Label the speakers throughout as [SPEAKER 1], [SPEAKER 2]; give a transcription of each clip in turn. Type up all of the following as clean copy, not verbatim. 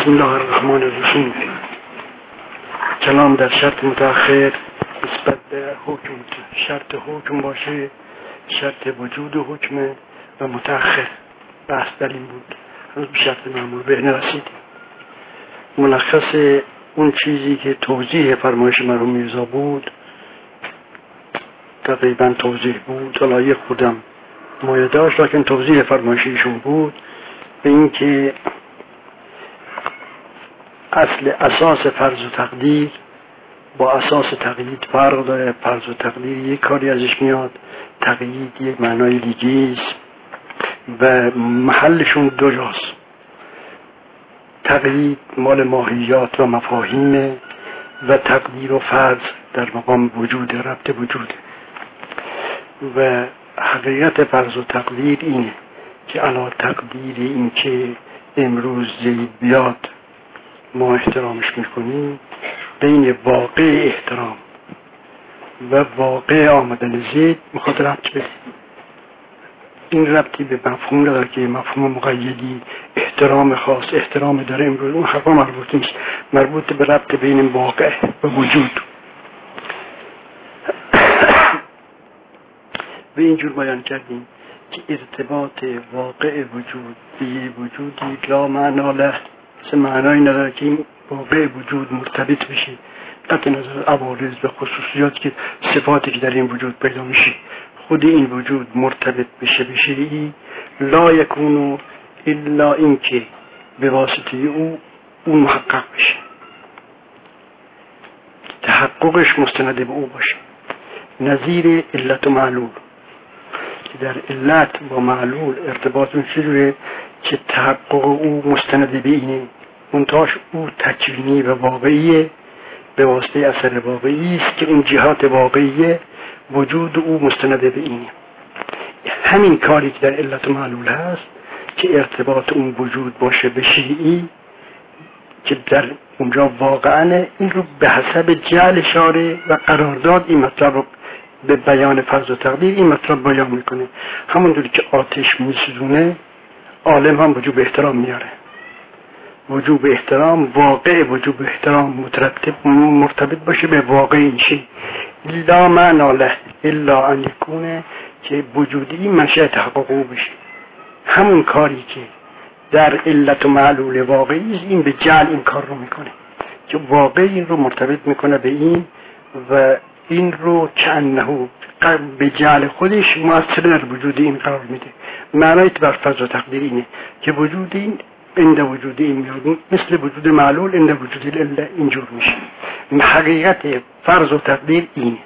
[SPEAKER 1] بسم الله الرحمن الرحیم. کلام در شرط متأخر نسبت به حکم، شرط حکم باشه، شرط وجود حکم و متأخر. بحث در این بود، هنوز به شرط معمول به نرسیدیم. ملخص اون چیزی که توضیح فرمایش مرحوم میرزا بود تقریبا توضیح بود، حالا یک خودم مایه داشت، لیکن توضیح فرمایش ایشون بود به این که اساس فرض و تقدیر با اساس تقیید فرق داره. فرض و تقدیر یک کاری ازش میاد، تقیید یک معنای دیگه است و محلشون دو جاست. تقیید مال ماهیات و مفاهیمه و تقدیر و فرض در مقام وجود، ربط وجود. و حقیقت فرض و تقدیر اینه که علا تقدیر این که امروز زید بیاد ما احترامش میکنیم، بین واقع احترام و واقع آمدن زید میخواد ربط بده. این ربطی به مفهوم نداره که مفهوم مقیدی احترام خاص احترام داره امروز، اون حقا مربوط نیست، مربوط به ربط بین واقع و وجود. به اینجور بیان کردیم که ارتباط واقع وجود به وجودی لا معنا له، معنایی نداره که این واقع وجود مرتبط بشه قطع نظر عوارض و خصوصیات که صفاتی که در این وجود پیدا میشه، خود این وجود مرتبط بشه ای لا یکونو الا این که به واسطه او محقق بشه، تحققش مستند به او باشه. نظیر علت و معلول که در علت با معلول ارتباطون چجوره که تحقق او مستند به اینه، منتهاش او تکوینی و واقعیه به واسطه اثر واقعی است که اون جهات واقعیه وجود او مستند به اینه. همین کاری که در علت و معلول هست که ارتباط اون وجود باشه به شیعی که در اونجا واقعا این رو به حسب جعل اشاره و قرارداد این مطلب رو به بیان فرض و تقدیر این مطلب بیان میکنه. همونجوری که آتش میسوزونه عالم هم وجوب احترام میاره. وجوب احترام واقع وجوب احترام مرتبط باشه به واقع این شی لا معنا له الا ان یکونه که وجودی منشأ تحقق او بشه. همون کاری که در علت و معلول واقعی است این به جعل این کار رو میکنه که واقع این رو مرتبط میکنه به این و این رو کأنه به جعل خودش مؤثر در وجود این قرار میده. معنای بر فرض و تقدیر اینه که وجود این عند وجود این میاد مثل وجود معلول عند وجود العله اینجور میشه. حقیقت فرض و تقدیر اینه.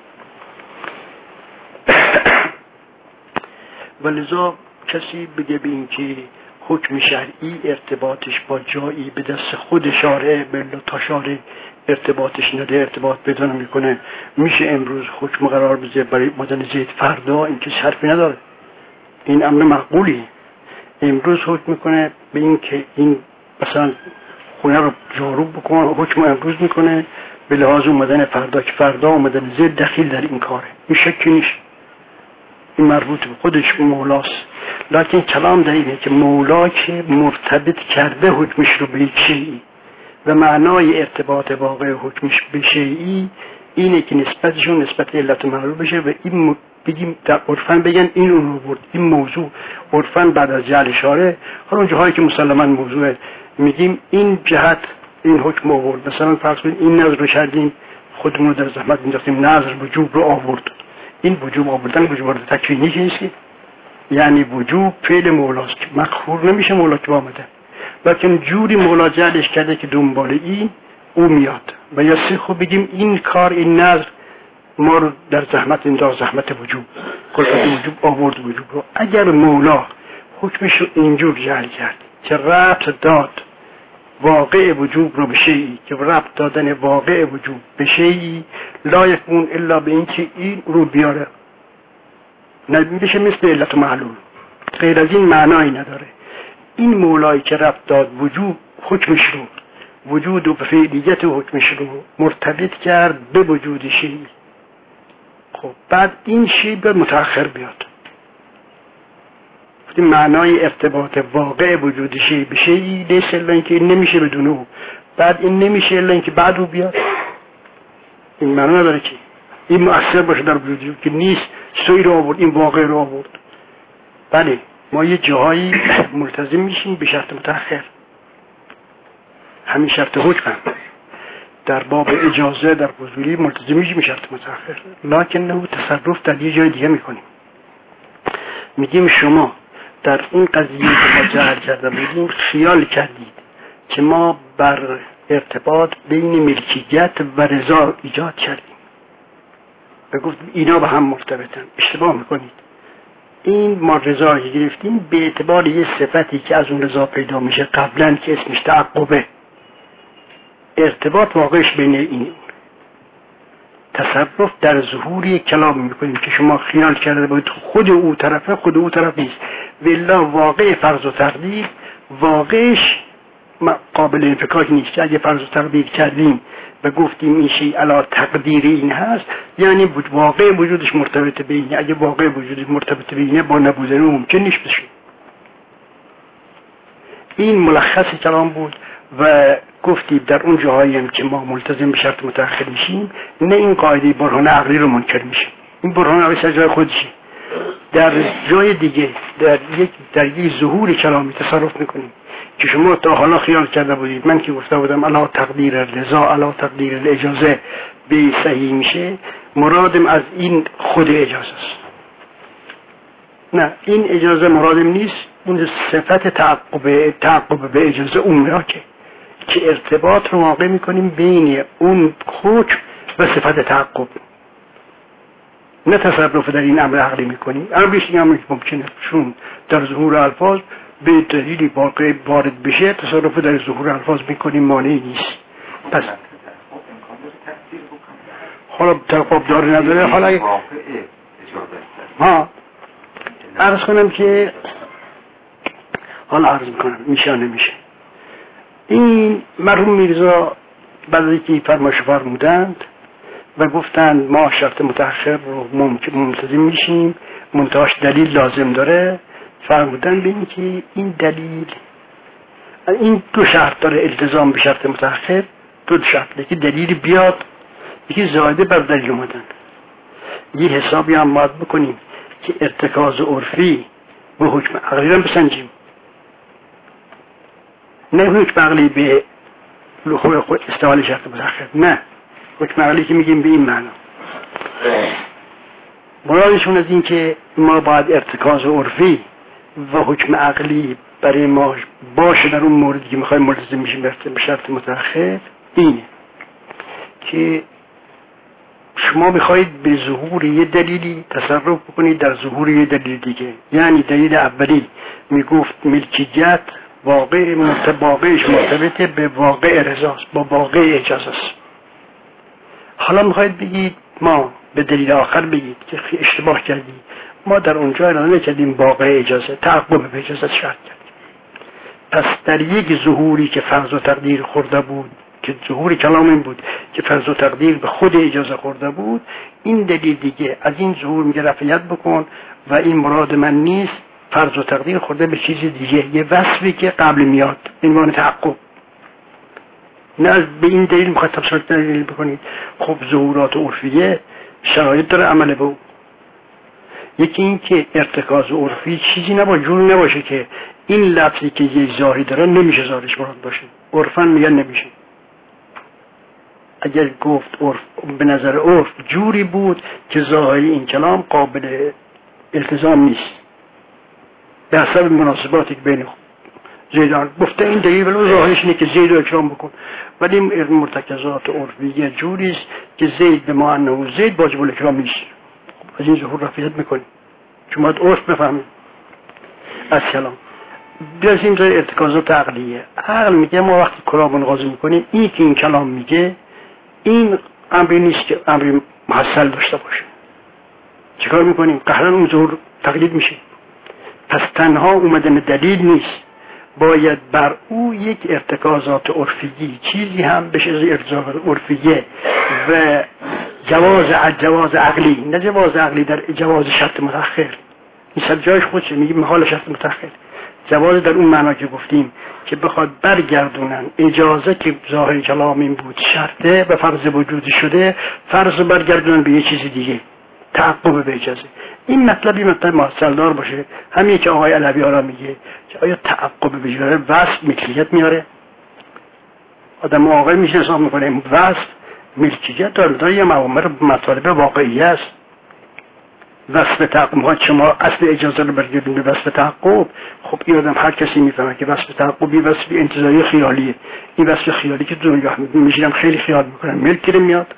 [SPEAKER 1] ولذا کسی بگه به این که حکم شرعی ارتباطش با جایی به دست خود شارع بلا تا شارع ارتباطش نده، ارتباط پیدا نمیکنه، میشه امروز حکم قرار بذاره برای مدن زید فردا، این که حرفی نداره، این امر معقولی. امروز حکم میکنه به این که این مثلا خونه رو جارو بکنه، حکم امروز میکنه به لحاظ اومدن فردا که فردا اومدن زید دخیل در این کاره، این شکی نیست، این مربوط به خودش مولاست. لکن کلام در اینه که مولا که مرتبط کرده حکمش رو به یک شیئی و معنای ارتباط واقع حکمش به شیئی اینه که نسبتشون نسبت علت و معلول بشه و این بگیم در عرفاً بگن این اون رو برد، این موضوع عرفاً بعد از جعل اشاره، حالا اون جاهایی که مسلماً موضوعه میگیم این جهت این حکم آورد. مثلا فرض کنید این نظر رو کردیم خودمون رو در زحمت مینداختیم نظر وجوب رو آورد، این وجوب آوردن وجوب تکوینی نیست، یعنی وجوب فعل مولاست که مخفور نمیشه مولا که آمده، لیکن جوری مولا جعلش کرده که دنبال این او میاد و یا سه خوب بگیم این کار این نظر ما رو در زحمت انداز، زحمت وجوب کلفت وجوب آورد وجوب رو. اگر مولا حکمش رو اینجور جعل کرد که ربط داد واقع وجوب رو به شیئی، که ربط دادن واقع وجوب به شیئی لا یکون الا به این که این رو بیاره، نمیشه مثل علت و معلول، غیر از این معنایی نداره. این مولایی که ربط داد وجوب حکمش رو وجود و فعلیت حکمش رو مرتبط کرد به وجود شیئی، خب بعد این شیئی به متأخر بیاد گفتیم معنای ارتباط واقع وجودشی به شیئی لیس الا اینکه این نمیشه بدون او، بعد این نمیشه الا اینکه بعد او بیاد. این معنی نداره که این مؤثر باشه در وجودی که نیست، سوی رو آورد، این واقع رو آورد. بله ما یه جاهایی ملتزم میشیم به شرط متأخر، همین شرط حکم در باب اجازه در فضولی ملتزم میشیم به شرط متأخر، لکن نه تصرف در یه جای دیگه میکنیم. میگیم شما در این قضیه که ما جعل کرده بودیم خیال کردید که ما بر ارتباط بین ملکیت و رضا ایجاد کردیم و گفتیم اینا با هم مرتبطن. اشتباه میکنید. این ما رضا که گرفتیم به اعتبار یه صفتی که از اون رضا پیدا میشه قبلا که اسمش تعقبه، ارتباط واقعش بین این تصرف در ظهور یک کلام میکنیم که شما خیال کرده باید خود او طرفه، خود او طرف نیست. والله واقع فرض و تقدیر واقعش قابل انفکاک نیست. اگه فرض و تقدیر کردیم و گفتیم این شیء علی تقدیر این هست، یعنی واقع وجودش مرتبط به اینه. اگه واقع وجودش مرتبط به اینه با نبودن اون ممکن نیست بشه. این ملخص کلام بود و گفتیم در اون جاهایی هم که ما ملتزم به شرط متأخر میشیم نه این قاعده برهان عقلی رو منکر میشیم. این برهان عقلی سر جای خودشه. در جای دیگه در یک ظهور کلامی تصرف میکنیم که شما تا حالا خیال کرده بودید من که گفته بودم علا تقدیر رضا علا تقدیر الاجازه به صحیح میشه، مرادم از این خود اجازه است. نه این اجازه مرادم نیست، اون صفت تعقب به اجازه اون میراکه که ارتباط رو واقع میکنیم بین اون حکم و صفت تعقب، نه تصرف در این امر عقلی میکنیم. امرش این امر ممکنه چون در ظهور الفاظ به دلیلی واقع وارد بشه، تصرف در ظهور الفاظ میکنیم، مانعی نیست. پس حالا تعقب داره نداره. حالا عرض کنم که حالا عرض میکنم میشه نمیشه. این مرحوم میرزا بعد از اینکه فرمایش فرمودند و گفتند ما شرط متأخر رو ملتزم میشیم منتهاش دلیل لازم داره، فرمودن به این که این دلیل این دو شرط داره التزام به شرط متأخر، دو شرط، یکی دلیل بیاد یکی زائده بر دلیل اومدن. یه حسابی هم باید بکنیم که ارتکاز عرفی و حکم عقلی رو بسنجیم، نه حکم عقلی به استعمال شرط متأخر، نه حکم عقلی که میگیم به این معنا. مرادشون از این که ما باید ارتکاز عرفی و حکم عقلی برای ما باشه در اون موردی که میخوایم ملتزم میشیم به شرط متأخر، اینه که شما میخواید به ظهور یه دلیلی تصرف بکنید در ظهور یه دلیل دیگه. یعنی دلیل اولی میگفت ملکیت واقعش مرتبطه به واقع رضاست، با واقع اجازه است. حالا میخواید بگید ما به دلیل آخر بگید که اشتباه کردی، ما در اونجا اعلان نکردیم واقع اجازه، تعقب به اجازه شرط کردیم. پس در یک ظهوری که فرض و تقدیر خورده بود که ظهور کلام این بود که فرض و تقدیر به خود اجازه خورده بود، این دلیل دیگه از این ظهور میگه رفعیت بکن و این مراد من نیست، فرض و تقدیر خورده به چیز دیگه، یه وصفی که قبل میاد، عنوان تعقب. نه به این دلیل میخواد تفسیر دلیل بکنید. خب ظهورات عرفیه شرایط داره عمل به او. یکی این که ارتکاز عرفی چیزی جور نباشه که این لفظی که یک ظاهری داره نمیشه ظاهرش مراد باشه، عرفاً میگن نمیشه. اگر گفت عرف به نظر عرف جوری بود که ظاهری این کلام قابل التزام نیست به حسب مناسباتی که بین زیدان گفته، این دلیل ولی ظاهرش اینه که زید رو اکرام بکن، ولی مرتکزات عرفی جوری است که زید به معنی و زید واجب الاکرام نیست. از این ظهور رفعیت میکنیم چون باید عرف بفهمیم از کلام. بیازیم در ارتکازات عقلیه. عقل میگه ما وقتی کلام منقاضی میکنیم این که این کلام میگه این امری نیست که امری محصل داشته باشه، چیکار میکنیم؟ قهرن اون ظهور تقلید میشه. پس تنها اومدن دلیل نیست، باید بر او یک ارتکازات عرفی چیزی هم بشه ارتکازات عرفیه و جواز عقلی، نه جواز عقلی در جواز شرط متأخر، این سر جایش خودشه، میگه محال شرط متأخر. جواز در اون معنا که گفتیم که بخواد برگردونن اجازه که ظاهر کلام این بود شرطه و فرض وجودی شده، فرض برگردونن به یه چیز دیگه، تعقب به اجازه. این مطلبی مطلب محصلدار باشه. همین که آقای علوی حالا میگه که آیا تعقب به اجازه وصف ملکیت میاره؟ آدم آقای میشه حساب میکنه وصف ملکیت داره، یه مطالب واقعی است. وصف تعقب شما اصل اجازه رو برگردیم به وصف تعقب. خب این آدم هر کسی میفهمه که وصف تعقب یه وصف انتزاعی خیالیه. این وصف خیالی که دنیا میشینم خیلی خیال میکنم ملکی میاد،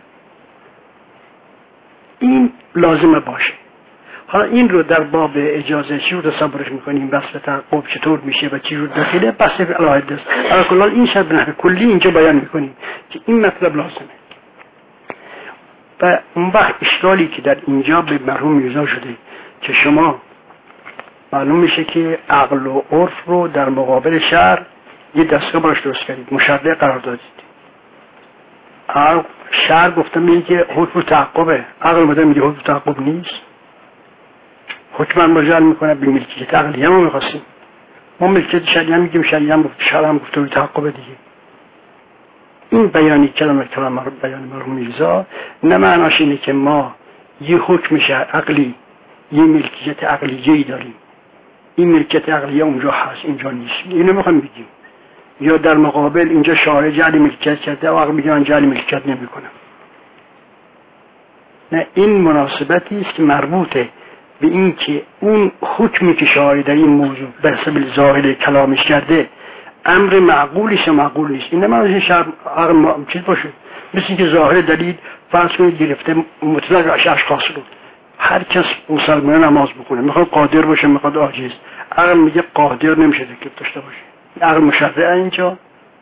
[SPEAKER 1] این لازمه باشه. حالا این رو در باب اجازه چی رو تصورش میکنیم، وصف تعقب چطور میشه و چی رو داخله بحث علایت است. علاوه این شب به نحو کلی اینجا بیان میکنیم که این مطلب لازمه. و اون وقت اشکالی که در اینجا به مرحوم میرزا شده که شما معلوم میشه که عقل و عرف رو در مقابل شرع یه دستگاه براش درست کردید، مشرع قرار دادید. شرع گفته میگه که حکم تعقبه، عقل اومده میگه حکم تعقب نیست. حکم مجال میکنه به ملکیت عقلی هم میخواستیم، ما ملکیت شرعی هم میگیم، شرعی هم گفت، شرع هم گفته تعقبه دیگه. این بیانی کلام بیان مرحوم میرزا نه معناش اینه که ما یه حکم عقلی، یه ملکیت عقلیه‌ای داریم، این ملکیت عقلیه اونجا هست اینجا نیست، اینو میخوام بگیم. یا در مقابل اینجا شارع جعل ملکیت کرده و عقل میگه من جعل ملکیت نمیکنم. نه، این مناسبتی است که مربوطه به این که اون حکمی که شارع در این موضوع به حسب ظاهر کلامش کرده امر معقولیش معقول نیست. این نمازه شرع عقل چیز باشه، مثل اینکه ظاهر دلیل فرض کنید گرفته مطلق اشخاص رو، هر کس مسلمان نماز بکنه، میخواد قادر باشه میخواد عاجز، عقل میگه قادر نمیشه تکلیف داشته باشه. عقل مشرع اینجا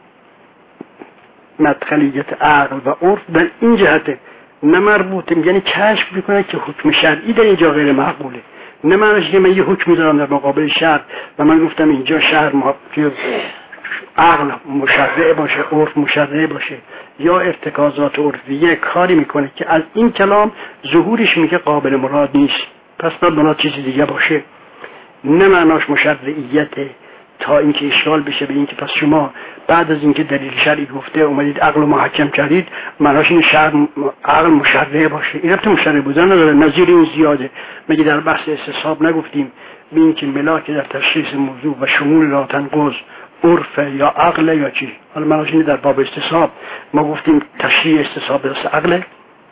[SPEAKER 1] مدخلیت عقل و عرف در این جهته نه مربوطه، یعنی کشف میکنه که حکم شرعی در اینجا غیر معقوله. نه معنیش که من یه حکم میذارم در مقابل شرع و من گفتم اینجا شرع که عقل مشرع باشه، عرف مشرع باشه، یا ارتکازات عرفیه کاری میکنه که از این کلام ظهورش میگه قابل مراد نیست، پس باید مراد چیزی دیگه باشه. نه معناش مشرعیته تا اینکه اشکال بشه به اینکه پس شما بعد از اینکه دلیل شرعی گفته اومدید عقل رو محکم کردید، معناش این عقل مشرع باشه. این ربط مشرع بودن نداره، نظیر این زیاده. مگه در بحث استصحاب نگفتیم به اینکه ملاک در تشخیص موضوع و شمول لا تنقض عرف یا عقل یا چی؟ حالا معناش اینه در باب استصحاب ما گفتیم تشریع استصحاب دست عقله.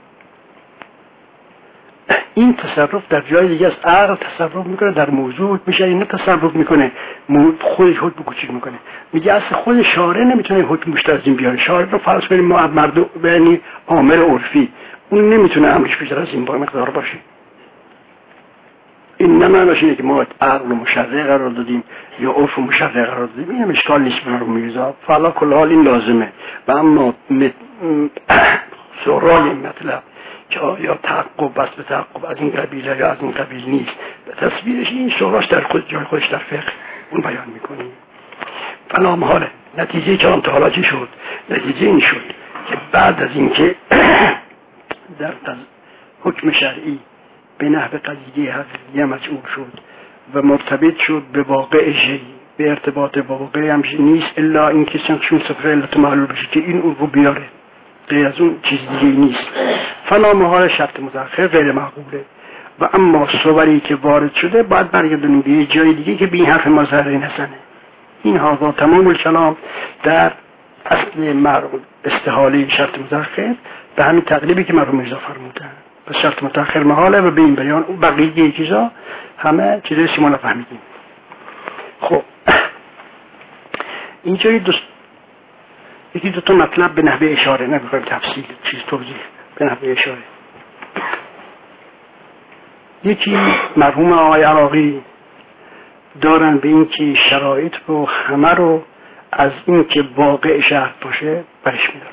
[SPEAKER 1] این تصرف در جای دیگه از عقل تصرف میکنه در موضوع میشه، این تصرف میکنه خودش حکم کوچیک میکنه. میگه اصلا خود شارع نمیتونه حکم بیشتر از این بیاره. شارع رو فرض کنیم ما مردم یعنی عامل عرفی، اون نمیتونه امرش بیشتر از این مقدار باشه. این نه معناش اینه که ما عقل مشرع قرار دادیم یا عرف مشرع قرار دادیم. این هم اشکال نیست برای میرزا. فعلا کل حال این لازمه. و اما سرای این مطلب که آیا تعقب بس به تعقب از این قبیله یا از این قبیل نیست، به تصویرش این سراش در خود جای خودش در فقه اون بیان میکنیم. فلا محاله نتیجه که آن تا چی شد؟ نتیجه این شد که بعد از اینکه در حکم شرعی به نحو قضیه حقیقیه مجعول شد و مرتبط شد به واقع شیعی، به ارتباط با واقع هم نیست الا اینکه چون صفر علت معلول بشه که این اون رو بیاره، غیر از اون چیز دیگه نیست. فلا محال شرط متأخر غیر معقوله. و اما صوری که وارد شده باید برگردونیم به یه جای دیگه که به این حرف ما ضرری نزنه. این ها تمام الکلام در اصل استحاله شرط متأخر به همین تقریبی که مرحوم میرزا فرمودن. پس شرط متأخر محاله و به این بیان بقیه چیزا همه چیزای شما نفهمیدیم. خب اینجا یکی دو تا مطلب به نحوه اشاره، نمیخوایم تفصیل چیز توضیح، به نحوه اشاره. یکی مرحوم آقای عراقی دارن به این که شرایط رو همه رو از این که واقع شرط باشه برش میدارن.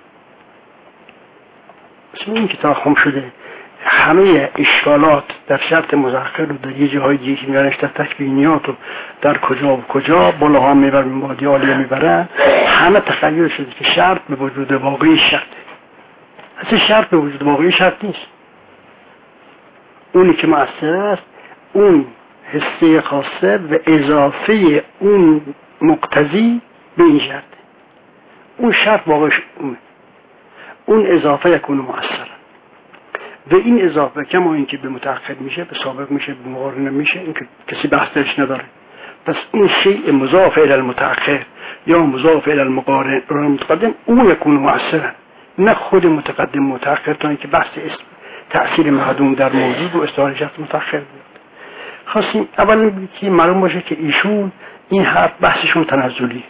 [SPEAKER 1] مثل این که تا خم شده همه اشکالات در شرط متأخر رو در یه جاهای دیگه که میارنش در تکوینیات و در کجا و کجا بالا ها میبرن مادی عالیه میبرن، همه تخیل شده که شرط به وجود واقعی شرطه. اصلا شرط به وجود واقعی شرط نیست. اونی که مؤثر است اون حسه خاصه و اضافه اون مقتضی به این شرط. اون شرط واقعش اون اضافه یکون مؤثر و این اضافه کما اینکه به متأخر میشه، به سابق میشه، به مقارنه میشه، این که کسی بحثش نداره. پس این شیء مضاف الی المتأخر یا مضاف الی المقارن و المتقدم اون یکون مؤثرن، نه خود متقدم متأخر، تا اینکه بحث تأثیر معدوم در موجود و استعاره شخص متأخر بود. خواستیم اول که معلوم باشه که ایشون این حرف بحثشون تنزلی،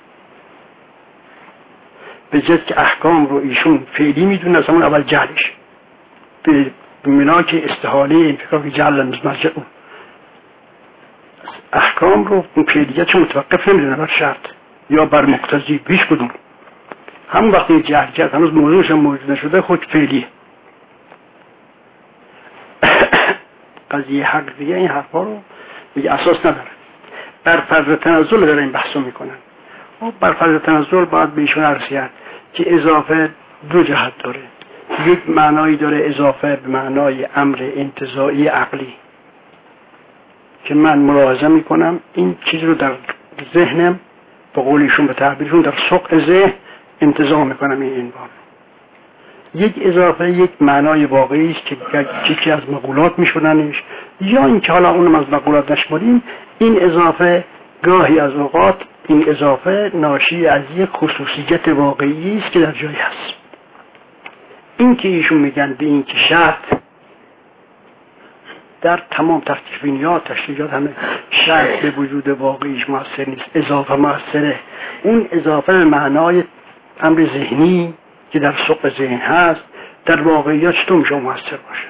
[SPEAKER 1] به جد که احکام رو ایشون فعلی میدونه از همون اول جهلش به بنا که استحاله انفکاک جهل المزمرجع اون احکام رو اون فعلیتش متوقف نمیدونه بر شرط یا بر مقتضی، بیش کدوم. همون وقتی جهل کرد هنوز موضوعش هم موجود نشده خود فعلیه. قضیه حق دیگه این حرفا رو میگه اساس نداره، بر فرض تنزل داره این بحثو میکنن. و بر فرض تنزل باید به ایشون عرض کرد که اضافه دو جهت داره. یک معنایی داره اضافه به معنای امر انتزاعی عقلی که من ملاحظه میکنم این چیز رو در ذهنم به قولیشون به تعبیرشون در سوق ذهن انتزاع میکنم این عنوان. یک اضافه یک معنای واقعی است که یکی از مقولات میشوننش، یا اینکه حالا اونم از مقولات نشماریم. این اضافه گاهی از اوقات این اضافه ناشی از یک خصوصیت واقعی است که در جایی هست. این که ایشون میگن به این که شرط در تمام تکوینیات تشریحات همه شرط به وجود واقعیش مؤثر نیست، اضافه مؤثره. اون اضافه به معنای امر ذهنی که در سوق ذهن هست در واقعیات چطور میشه مؤثر باشه؟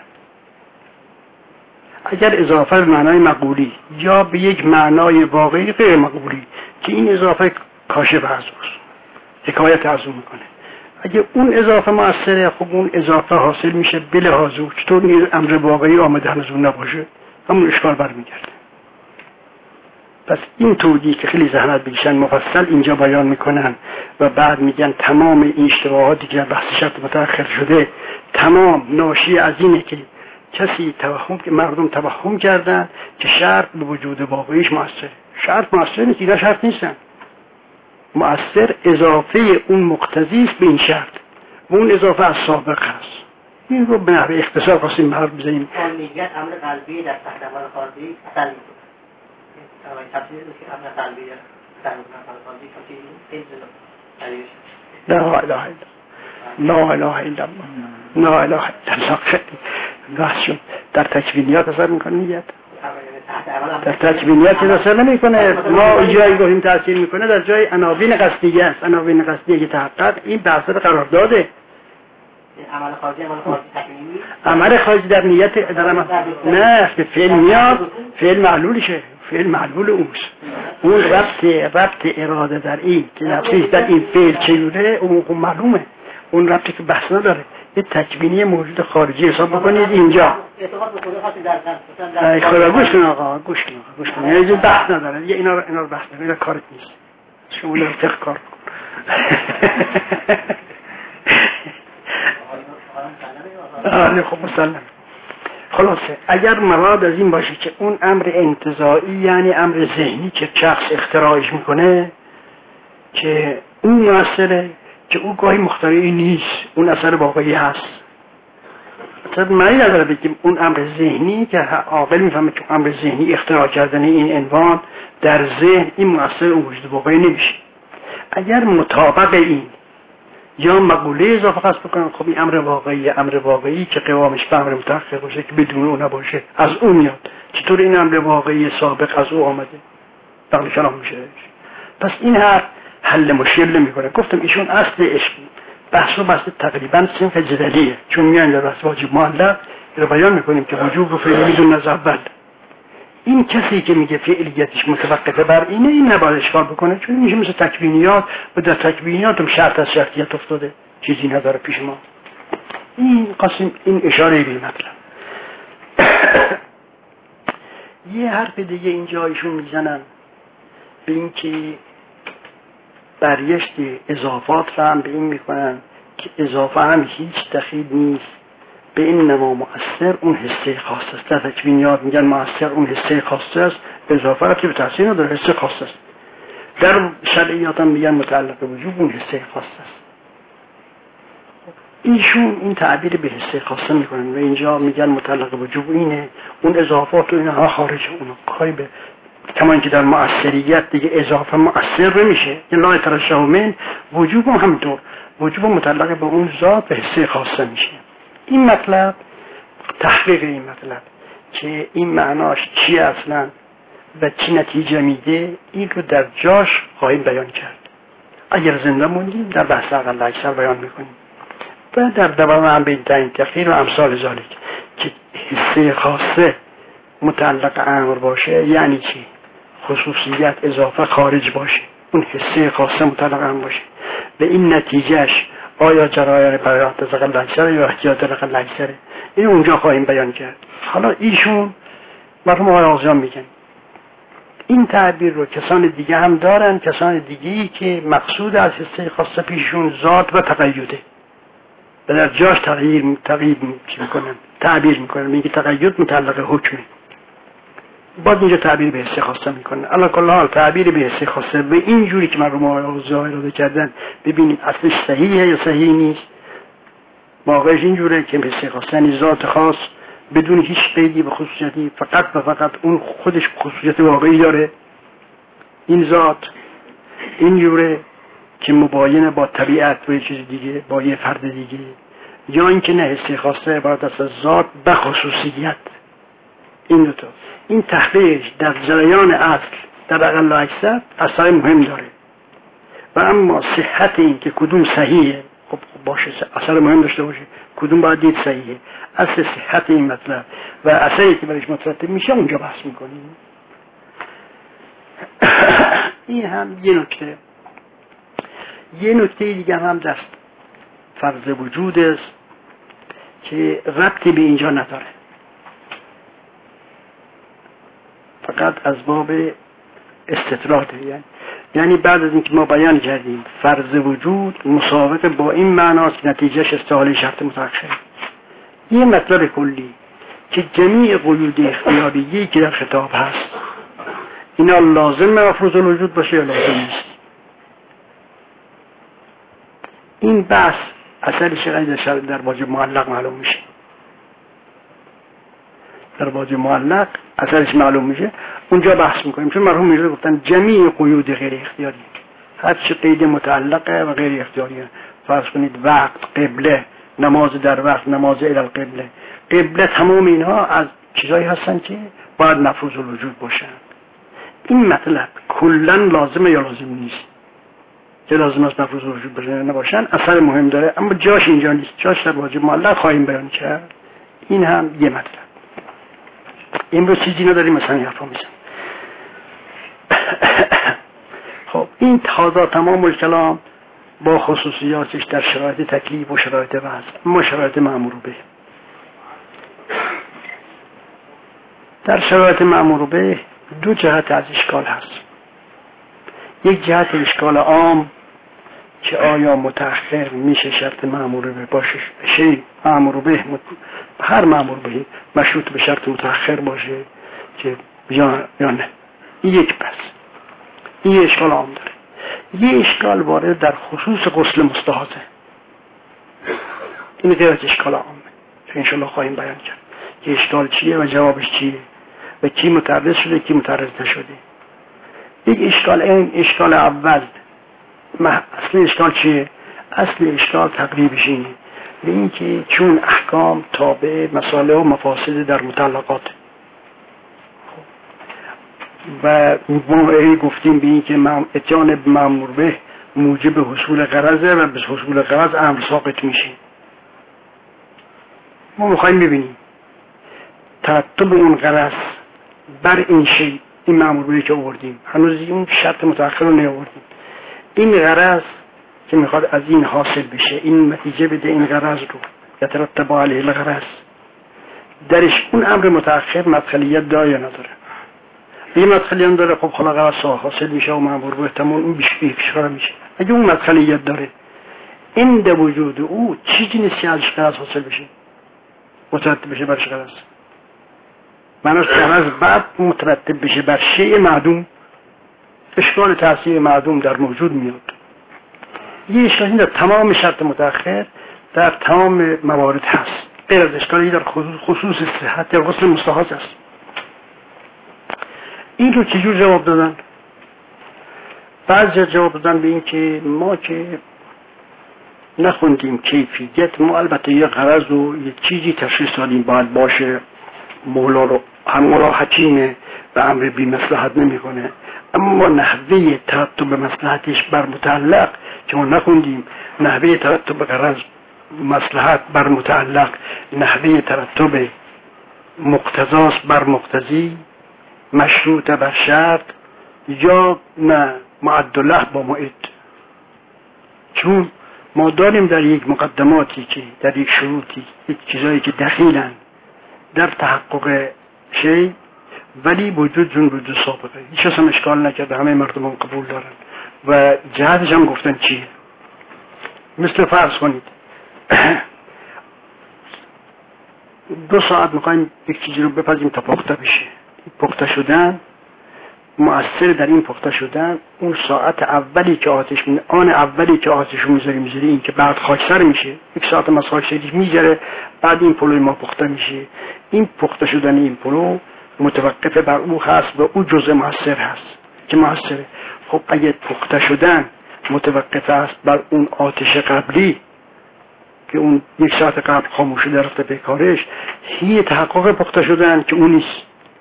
[SPEAKER 1] اگر اضافه به معنای مقولی یا به یک معنای واقعی غیر مقولی که این اضافه کاشف از اوست، حکایت از اون میکنه، اگه اون اضافه مؤثره خب اون اضافه حاصل میشه به لحاظ او. چطور امر واقعی آمده هنوز اون نباشه؟ همون اشکال برمیگرده. پس این توضیحی که خیلی زحمت بکشن مفصل اینجا بیان میکنن و بعد میگن تمام این اشتباهاتی که بحث شرط متأخر شده تمام ناشی از اینه که کسی توهم که مردم توهم کردن که شرط به وجود واقعیش مؤثره. شرط مؤثر نیست، اینا شرط نیستن. مؤثر اضافه اون مقتضی است به این شرط و اون اضافه از سابق هست. این رو به نحو اختصار خواستیم به حرف بزنیم.
[SPEAKER 2] قانونیت امر قلبی در تحتمال خارجی سلیم تفسیر که امر قلبی در تحتمال خارجی که
[SPEAKER 1] لا اله الا لا اله الا لا اله الا الله. در تکوینیات اثر میکنه نیت، در تکوینیات اثر نمیکنه. ما جایی گفتیم تاثیر میکنه در جای عناوین قصدیه است. عناوین قصدیه که تحقق این بحث قرار داده.
[SPEAKER 2] عمل خارجی تکوینی،
[SPEAKER 1] عمل خارجی در نیت در نه که فعل میاد، فعل معلولشه، فعل معلول اوست. اون ربط اراده در این که نفسیش در این فعل چجوره اون معلومه، اون ربطی که بحث نداره. یه تکوینی موجود خارجی حساب بکنید اینجا. خدا گوش کن آقا، گوش کن. یه بحث نداره، یه اینا رو بحث نداره، اینا کارت نیست. شما لطف کار کن. خب مسلم. خلاصه اگر مراد از این باشه که اون امر انتزاعی یعنی امر ذهنی که شخص اختراعش میکنه که اون مسئله که اون گاهی مخترعی نیست، اون اثر واقعی هست. مثلا معنی نداره بگیم اون امر ذهنی که عاقل میفهمه که امر ذهنی اختراع کردن این عنوان در ذهن این مؤثر اون وجود واقعی نمیشه. اگر مطابق این یا مقوله اضافه خاص بکنن خب این امر واقعی که قوامش به امر متأخر باشه که بدون اون نباشه از اون میاد. چطور این امر واقعی سابق از او آمده؟ نقل کلام میشه. پس این حل مشکل نمیکنه. گفتم ایشون اصل عشق بحث تقریبا صنف جدلیه، چون میان در بحث واجب معلق رو بیان میکنیم که وجوب رو فعلی میدون از اول. این کسی که میگه فعلیتش متوقفه بر اینه، این نباید اشکال بکنه، چون میشه مثل تکوینیات و در تکوینیات هم شرط از شرطیت افتاده، چیزی نداره پیش ما. این قسم این اشاره به مطلب. یه حرف دیگه اینجا ایشون میزنن به این که بریشت اضافات را هم به این میکنن که اضافه هم هیچ دخیل نیست به این نما مؤثر اون حسه خاص است. در تکوینیات میگن مؤثر اون حسه خاص است، اضافه رفتی به تحسین نداره، حسه خاص است. در شرعیات هم میگن متعلق به وجوب اون حسه خاص است. ایشون این تعبیر به حسه خاصه میکنن و اینجا میگن متعلق به وجوب اینه، اون اضافات و اینها خارج اونو کاری به، کما اینکه در مؤثریت دیگه اضافه مؤثر نمیشه. لا يترشح من وجوب هم همینطور، وجوب متعلق به اون ذات به حسه خاصه میشه. این مطلب تحقیق این مطلب که این معناش چی اصلا و چی نتیجه میده، این رو در جاش خواهیم بیان کرد. اگر زنده موندیم در بحث اقل اکثر بیان میکنیم و در دوام هم به این تخییر و امثال ذالک که حسه خاصه متعلق امر باشه یعنی چی؟ خصوصیت اضافه خارج باشه، اون حسه خاصه متعلق امر باشه و این نتیجهش آیا جرایان بیات از اقل اکثر یا احتیاط اقل اکثره، این اونجا خواهیم بیان کرد. حالا ایشون مرحوم آقای آغازیان میگن این تعبیر رو کسان دیگه هم دارن، کسان دیگه‌ای که مقصود از حسه خاصه پیشون ذات و تقیده و در جاش تعبیر میکنن میگه تقید متعلق حکمه، باز اینجا تعبیر به حسه خاصه میکنن. علی کل حال تعبیر به حسه خاصه به این جوری که مرحوم آقای آغازیان رو کردن ببینیم اصلش صحیحه یا صحیح نیست. واقعش اینجوره که حسه خاصه یعنی ذات خاص بدون هیچ قیدی به خصوصیتی، فقط و فقط اون خودش خصوصیت واقعی داره این ذات، این جوره که مباینه با طبیعت و یه چیز دیگه، با یه فرد دیگه، یا اینکه نه حسه خاصه عبارت است از ذات به خصوصیت. این دوتا این تحقیق در جریان اصل در اقل و اکثر اثر مهم داره و اما صحت این که کدوم صحیحه خب باشه اثر مهم داشته باشه، کدوم باید دید صحیحه، اصل صحت این مطلب و اثری که برایش مترتب میشه اونجا بحث میکنیم. این هم یه نکته. یه نکته دیگه هم در فرض وجود است که ربطی به اینجا نداره، فقط از باب استطراده. یعنی بعد از اینکه ما بیان کردیم فرض وجود مساوق با این معناست که نتیجهش استحاله شرط متأخر، یه مطلب کلی که جمیع قیود اختیاریه‌ای که در خطاب هست اینا لازم مفروض الوجود باشه یا لازم نیست. این بحث اثرش در واجب معلق معلوم میشه. در واجب معلق اثرش معلوم میشه، اونجا بحث میکنیم. چون مرحوم میرزا گفتن جمیع قیود غیر اختیاری، هر چه قید متعلقه و غیر اختیاریه، فرض کنید وقت، قبله، نماز در وقت، نماز الی القبله، قبله، تمام اینها از چیزایی هستن که باید مفروض الوجود باشن. این مطلب کلا لازمه یا لازم نیست؟ که لازم است مفروض الوجود نباشن اثر مهم داره، اما جاش اینجا نیست، جاش در واجب معلق خواهیم بیان کرد. این هم یه مطلب. امروز چیزی نداریم مثلا حرفا میزن. خب این تازه تمام الکلام با خصوصیاتش در شرایط تکلیف و شرایط وضع، اما شرایط مأمور به، در شرایط مأمور به دو جهت از اشکال هست. یک جهت اشکال عام که آیا متأخر میشه شرط مأمور به باشه، شی مأمور به هر مأمور به مشروط به شرط متأخر باشه که یا نه. این یک بس، این اشکال عام داره. یه اشکال وارد در خصوص غسل مستحاضه، این غیر از اشکال عامه که انشالله خواهیم بیان کرد که اشکال چیه و جوابش چیه و کی متعرض شده کی متعرض نشده. یک اشکال، این اشکال اول اصل اشکال چیه؟ اصل اشکال تقریبش اینه، به این که چون احکام تابع مسائل و مفاسد در متعلقات و ما گفتیم به این که اتیان مأمور به موجب حصول غرضه و به حصول غرض امر ساقط میشه. ما میخواییم ببینیم ترتب اون غرض بر این شی، این مأمور به که آوردیم هنوز اون شرط متأخر رو نیاوردیم، این غرض که میخواد از این حاصل بشه، این نتیجه بده این غرض رو یترتب علیه الغرض، درش اون امر متأخر مدخلیت داره یا نداره؟ این مدخلیت داره، خب خلا غرض حاصل میشه و مأمور به تمام اون بیشتر میشه. اگه اون مدخلیت داره، این در وجود او چیزی نیست که ازش غرض حاصل بشه. مترتب بشه برش غرض، معناش غرض بعد مترتب بشه بر شیء معدوم، اشکال تاثیر معدوم در موجود میاد. یه اشکالی در تمام شرط متأخر در تمام موارد هست، غیر از اشکالی در خصوص صحت در غسل مستحاض است. این رو چجور جواب دادن؟ بعضی جواب دادن به این که ما که نخوندیم کیفیت، ما البته یه غرض و یه چیزی تشخیص دادیم باید باشه، مولا رو هم حکیمه و امر بی مصلحت نمی کنه، اما نحوه ترتب مصلحتش بر متعلق که ما نخوندیم، نحوه ترتب غرض مصلحت بر متعلق، نحوه ترتب مقتضاست بر مقتضی، مشروط بر شرط، یا نه معدله با موعد. چون ما داریم در یک مقدماتی که در یک شروطی یک چیزایی که دخیلن در تحقق شیء ولی وجود سابقه، هیچ کس هم اشکال نکرده، همه مردم هم قبول دارن و جهتش هم گفتن چیه. مثل فرض کنید 2 ساعت میخوایم یک چیزی رو بپزیم تا پخته بشه، پخته شدن مؤثر در این پخته شدن اون ساعت اولی که آتش آن اولی که آتش رو میذاری این که بعد خاکستر میشه، 1 ساعت از خاکستریش میذاره، بعد این پلوی ما پخته میشه. این پخته شدن این پلو متوقف بر او هست و او جزء مؤثر هست که مؤثره. خب اگه پخته شدن متوقف است بر اون آتش قبلی که اون 1 ساعت قبل خاموش شده رفته به کارش، هی تحقق پخته شدن که اون نیست،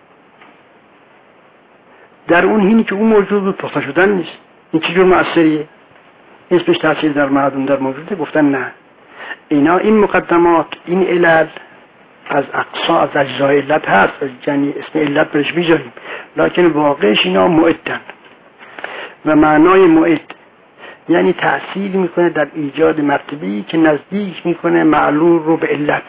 [SPEAKER 1] در اون هینی که اون موجود بود پخته شدن نیست. این چجور مؤثریه؟ اسمش تاثیر در معدوم در موجوده؟ گفتن نه، اینا این مقدمات این علل از اقصا از اجزای علت هست، یعنی اسم علت برش بیجاریم، لکن واقعش اینا معدن و معنای معد یعنی تأثیر میکنه در ایجاد مرتبه‌ای که نزدیک میکنه معلول رو به علت.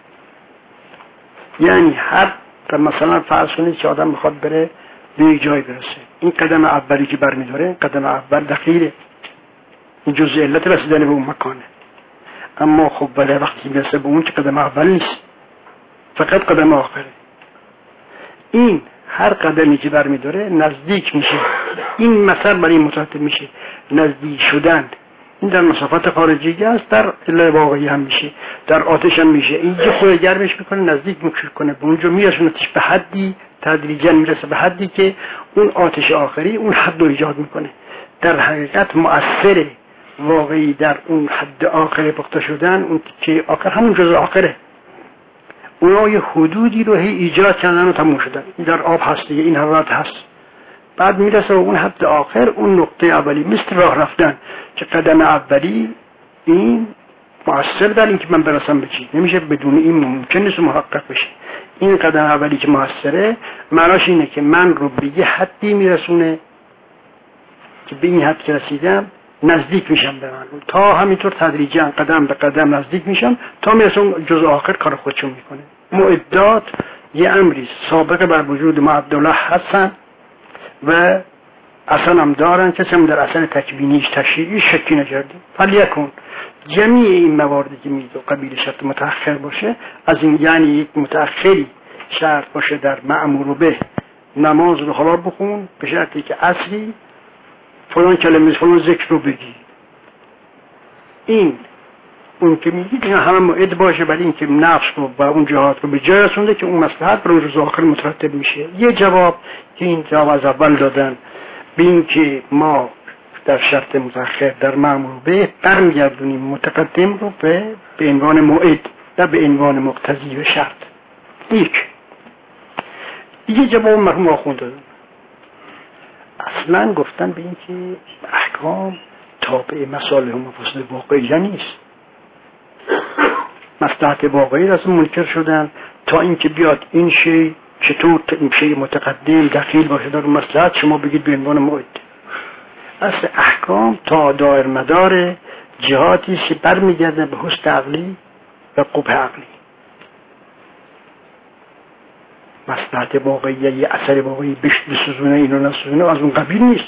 [SPEAKER 1] یعنی هر مثلا فرض کنید که آدم میخواد بره به یک جای برسه، این قدم اولی که برمیداره قدم اول دقیقه، این جزء علت رسیدن به اون مکانه، اما خب ولی وقتی میرسه به اون که قدم اول نیست، فقط قدم آخره. این هر قدمی که برمیداره نزدیک میشه، این مثلا برای مترتب میشه نزدیک شدن. این در مسافت خارجی است، در علت واقعی هم میشه، در آتش هم میشه. این که خود گرمش میکنه نزدیک میکنه به اونجا میرسونتش به حدی، تدریجا میرسه به حدی که اون آتش آخری اون حد رو ایجاد میکنه. در حقیقت مؤثر واقعی در اون حد آخر پخته شدن، اون که آخر همون جزء آخره، اونا یه حدودی رو هی ایجاد کردن و تموم شدن. این در آب هست دیگه، این حرارت هست، بعد میرسه اون حد آخر، اون نقطه اولی، مثل راه رفتن که قدم اولی این مؤثر در این که من برسم به چی، نمیشه بدون این ممکن نیست محقق بشه. این قدم اولی که مؤثره معناش اینه که من رو به یه حدی میرسونه که به این حد که رسیدم نزدیک میشم به من، تا همینطور تدریجا قدم به قدم نزدیک میشم تا میرسم جزء آخر کار خودشون میکنه. معدات یه امری سابقه بر وجود معدله هستن و اصلا هم دارن، کسی هم در اصل تکوینیش تشریعی شکی نکرده. فلیکن جمیع این مواردی که میدو قبیل شرط متأخر باشه، از این یعنی یک متأخری شرط باشه در مأمور به نماز رو حالا بخون به شرطی که اصلی فلان کلمه فلان ذکر رو بگی. این اون که میگید اینا همه معد باشه، ولی این که نفس رو و اون جهات رو به جای رسونده که اون مصلحت برای روز آخر مترتب میشه. یه جواب که این جواب از اول دادن به این که ما در شرط متأخر در مأمور به برمیگردونیم متقدم رو به عنوان موعد نه به عنوان مقتضی و شرط. یک دیگه جواب مرحوم آخوند دادن، اصلا گفتن به این که احکام تابع مصالح و مفاسد واقعی نیست. مصلحت واقعی را منکر شدن تا اینکه بیاد این شی چطور این شی متقدم دخیل باشه در مصلحت، شما بگید به عنوان موعد. اصل احکام تا دایر مدار جهاتی که برمیگرده به حسن عقلی و قبح عقلی. مصلحت واقعی یا اثر واقعی بسوزونه اینو نسوزونه از اون قبیل نیست،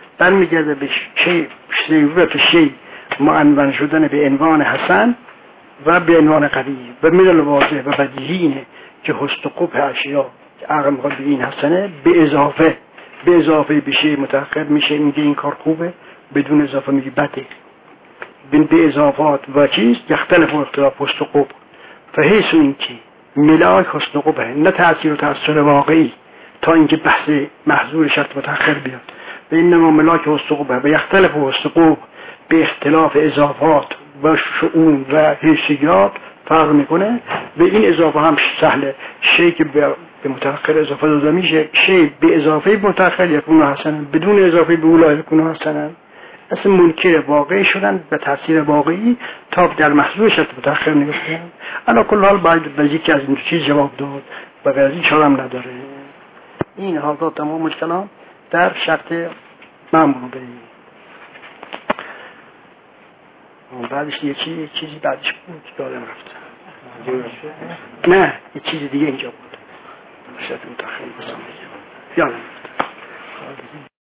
[SPEAKER 1] برمیگرده به شی ضرورت شی معنون شدن به عنوان حسن و به عنوان قوی و من الواضح و بدیهی اینه که حسن قبح اشیا عقل میخواد به این حسنه به اضافه بشه متأخر میشه میگه این کار خوبه، بدون اضافه میگه بده. به اضافات و چیز یختلف و اختلاف حسن قبح فحیث این که ملاک حسن قبح نه تأثیر و تأثیر واقعی تا اینکه بحث محظور شرط متأخر بیاد و اینما ملاک حسن قبح و یختلف و حسن قبح به اختلاف اضافات و شؤون و حیثیات فرق میکنه. به این اضافه هم سهله، شی که به متأخر اضافه داده میشه، شی به اضافه متأخر یکون حسنا، بدون اضافه به اولا یکون حسنا. اصلا منکر واقعی شدن به تاثیر واقعی تا در محضور شد متأخر نگفتن. علا کل حال باید به یکی از این چیز جواب داد و غیری چارم نداره. این حاضر تمام کلام در شرط معمول به بعدش یه چیزی بعدش بود دادم رفت. نه یه چیز دیگه اینجا بود شرط متأخر بسام یادم